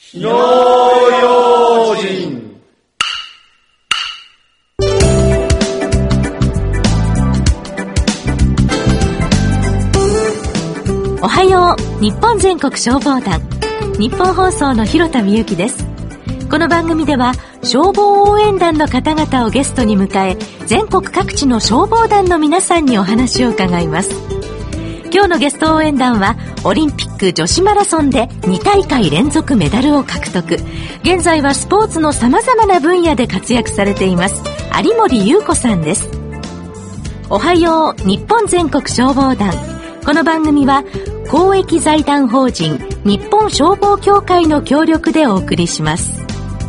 火の用心。 おはよう日本全国消防団、日本放送の広田美由紀です。この番組では消防応援団の方々をゲストに迎え、全国各地の消防団の皆さんにお話を伺います。今日のゲスト応援団はオリンピック女子マラソンで2大会連続メダルを獲得、現在はスポーツのさまざまな分野で活躍されています有森裕子さんです。おはよう日本全国消防団、この番組は公益財団法人日本消防協会の協力でお送りします。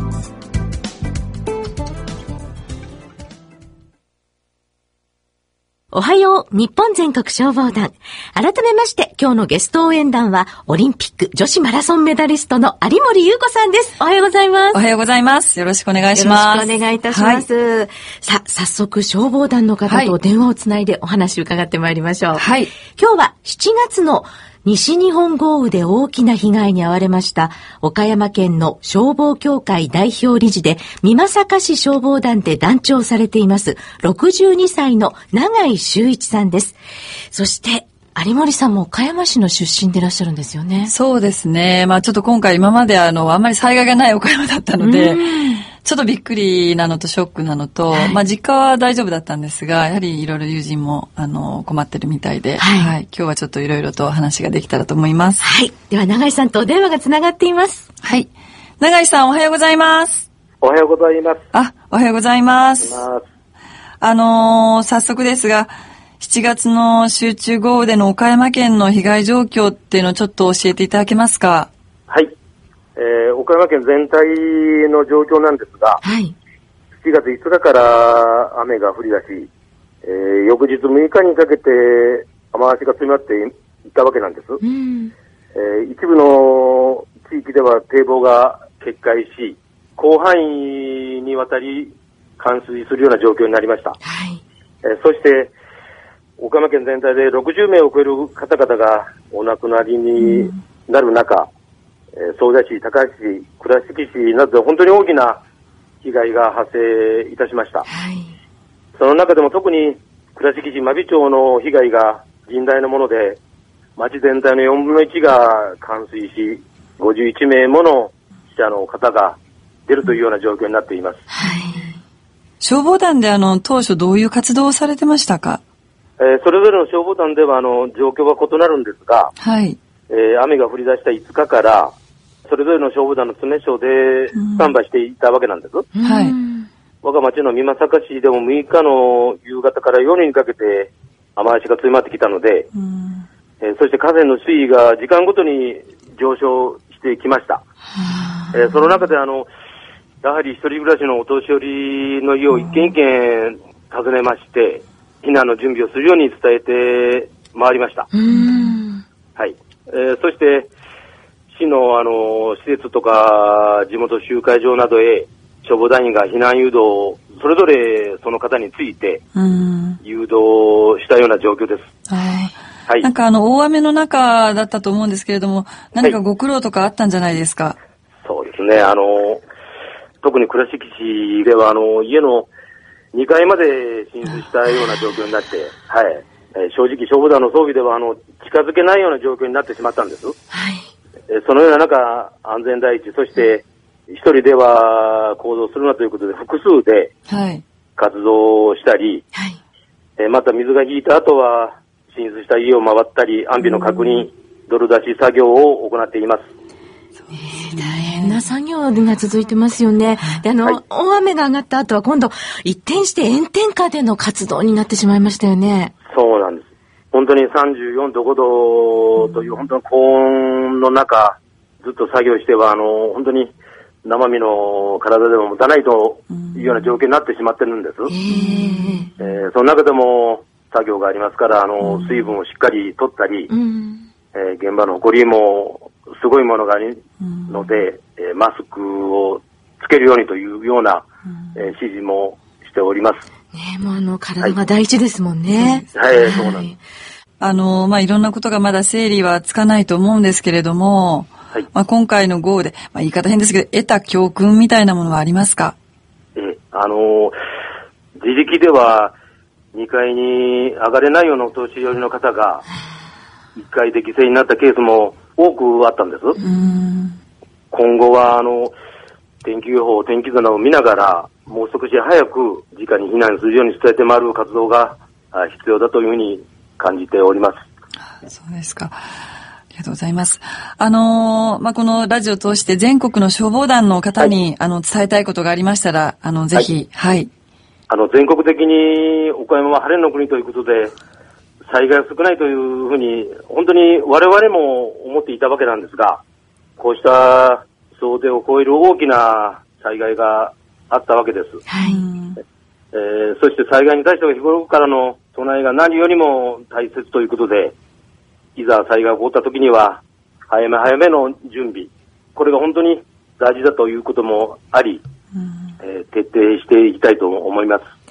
おはよう日本全国消防団、改めまして今日のゲスト応援団はオリンピック女子マラソンメダリストの有森裕子さんです。おはようございます。 おはようございます。よろしくお願いします。 よろしくお願いいたします、はい、さあ早速消防団の方と電話をつないでお話を伺ってまいりましょう。 はい、 今日は7月の西日本豪雨で大きな被害に遭われました岡山県の消防協会代表理事で美作市消防団で団長されています62歳の永井修一さんです。そして有森さんも岡山市の出身でいらっしゃるんですよね。 そうですね。ちょっと今回今まであんまり災害がない岡山だったので、ちょっとびっくりなのとショックなのと、実家は大丈夫だったんですが、やはりいろいろ友人も困ってるみたいで、今日はちょっといろいろと話ができたらと思います。 はい。では永井さんとお電話がつながっています。 はい。永井さんおはようございます。 おはようございます。 おはようございます。早速ですが、7月の集中豪雨での岡山県の被害状況っていうのをちょっと教えていただけますか？ はい。岡山県全体の状況なんですが、7月5日から雨が降り出し、翌日6日にかけて雨足が強まっていったわけなんです。一部の地域では堤防が決壊し、広範囲にわたり冠水するような状況になりました。そして岡山県全体で60名を超える方々がお亡くなりになる中、総社市、高橋市、倉敷市などで本当に大きな被害が発生いたしました。その中でも特に倉敷市真備町の被害が甚大なもので、町全体の4分の1が冠水し、51名もの死者の方が出るというような状況になっています。 消防団で当初どういう活動をされてましたか？ それぞれの消防団では状況は異なるんですが、雨が降り出した5日からそれぞれの消防団の詰め所でスタンバイしていたわけなんです。我が町の美作市でも6日の夕方から夜にかけて雨足が強まってきたので、そして河川の水位が時間ごとに上昇してきました。その中でやはり一人暮らしのお年寄りの家を一軒一軒訪ねまして、避難の準備をするように伝えて回りました。そして市の施設とか地元集会場などへ消防団員が避難誘導をそれぞれその方について誘導したような状況です。 なんか大雨の中だったと思うんですけれども、何かご苦労とかあったんじゃないですか？ そうですね。特に倉敷市では家の2階まで浸水したような状況になって、正直消防団の装備では近づけないような状況になってしまったんです。そのような中、安全第一、そして一人では行動するなということで複数で活動したり、また水が引いた後は浸水した家を回ったり、安否の確認、泥出し作業を行っています。 大変な作業が続いてますよね。で大雨が上がった後は今度一転して炎天下での活動になってしまいましたよね。 そうなんです。本当に34度5度という本当に高温の中ずっと作業しては本当に生身の体でも持たないというような状況になってしまってるんです。その中でも作業がありますから水分をしっかり取ったり、現場の埃もすごいものがあるので、マスクをつけるようにというような、指示もしております。 もう体が大事ですもんね。 そうなんです。 いろんなことがまだ整理はつかないと思うんですけれども、 はい。 今回の豪雨で、言い方変ですけど、得た教訓みたいなものはありますか？ 自力では2階に上がれないようなお年寄りの方が、1階で犠牲になったケースも多くあったんです。今後は、天気予報、天気図を見ながら、もう少し早く直に避難するように伝えて回る活動が必要だというふうに感じております。 そうですか。ありがとうございます。このラジオを通して全国の消防団の方に、伝えたいことがありましたら、ぜひ、はい。 全国的に岡山は晴れの国ということで、災害が少ないというふうに、本当に我々も思っていたわけなんですが、こうした想定を超える大きな災害があったわけです。 はい。 そして災害に対しては日頃からの備えが何よりも大切ということで、いざ災害が起こった時には、早め早めの準備、これが本当に大事だということもあり、徹底していきたいと思います。はい。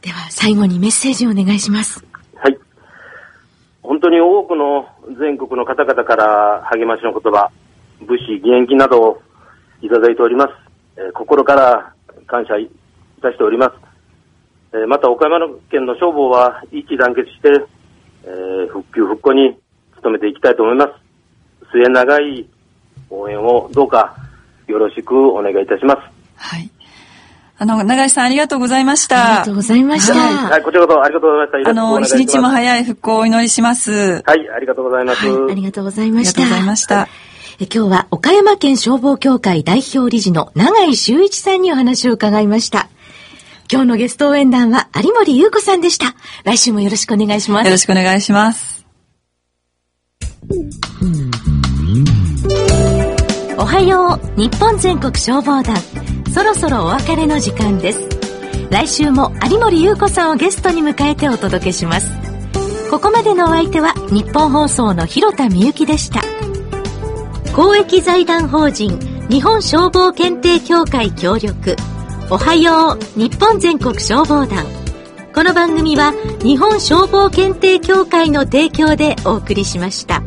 では最後にメッセージをお願いします。 はい。本当に多くの全国の方々から励ましの言葉、物資、義援金などをいただいております。心から感謝いたしております。また岡山県の消防は一致団結して、復旧復興に努めていきたいと思います。末永い応援をどうかよろしくお願いいたします。 はい。永井さんありがとうございました。 ありがとうございました。 はい、こちらこそありがとうございました。 一日も早い復興をお祈りします。 はい、ありがとうございます。 はい、ありがとうございました。 ありがとうございました。 今日は岡山県消防協会代表理事の永井修一さんにお話を伺いました。今日のゲスト応援団は有森裕子さんでした。来週もよろしくお願いします。 よろしくお願いします。 おはよう日本全国消防団、そろそろお別れの時間です。来週も有森裕子さんをゲストに迎えてお届けします。ここまでのお相手は日本放送の広田みゆきでした。公益財団法人日本消防検定協会協力、おはよう日本全国消防団。この番組は日本消防検定協会の提供でお送りしました。